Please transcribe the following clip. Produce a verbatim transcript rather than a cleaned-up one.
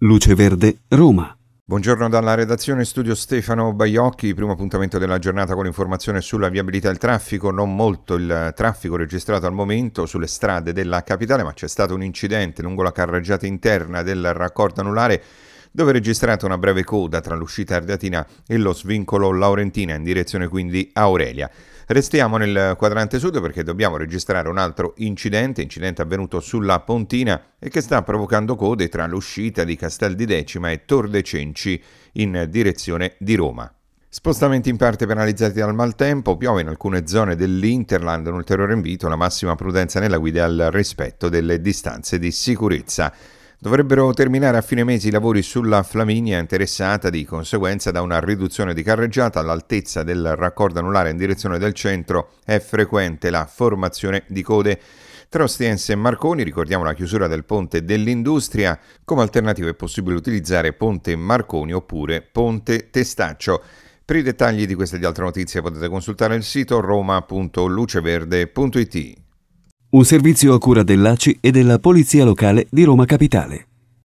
Luce Verde, Roma. Buongiorno dalla redazione, studio Stefano Baiocchi, primo appuntamento della giornata con l'informazione sulla viabilità e il traffico. Non molto il traffico registrato al momento sulle strade della capitale, ma c'è stato un incidente lungo la carreggiata interna del raccordo anulare dove è registrata una breve coda tra l'uscita Ardeatina e lo svincolo Laurentina in direzione quindi Aurelia. Restiamo nel quadrante sud perché dobbiamo registrare un altro incidente, incidente avvenuto sulla Pontina e che sta provocando code tra l'uscita di Castel di Decima e Tor de Cenci in direzione di Roma. Spostamenti in parte penalizzati dal maltempo, piove in alcune zone dell'Interland, un ulteriore invito alla massima prudenza nella guida e al rispetto delle distanze di sicurezza. Dovrebbero terminare a fine mese i lavori sulla Flaminia, interessata di conseguenza da una riduzione di carreggiata all'altezza del raccordo anulare in direzione del centro. È frequente la formazione di code tra Ostiense e Marconi. Ricordiamo la chiusura del ponte dell'Industria. Come alternativa è possibile utilizzare Ponte Marconi oppure Ponte Testaccio. Per i dettagli di queste e di altre notizie potete consultare il sito roma punto luceverde punto it. Un servizio a cura dell'A C I e della Polizia Locale di Roma Capitale.